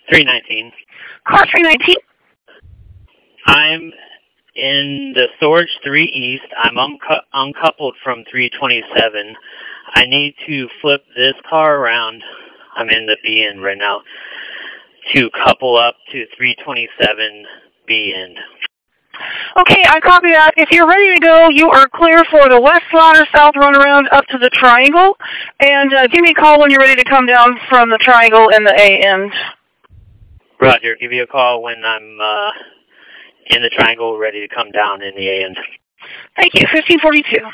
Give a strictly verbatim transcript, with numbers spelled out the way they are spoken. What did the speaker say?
three nineteen. Car three nineteen? I'm in the storage three East. I'm uncu uncoupled from three twenty-seven. I need to flip this car around. I'm in the B end right now to couple up to three twenty-seven B end. Okay, I copy that. If you're ready to go, you are clear for the west slaughter, south runaround up to the triangle. And uh, give me a call when you're ready to come down from the triangle in the A end. Roger, give you a call when I'm uh, in the triangle ready to come down in the A end. Thank you, fifteen forty-two.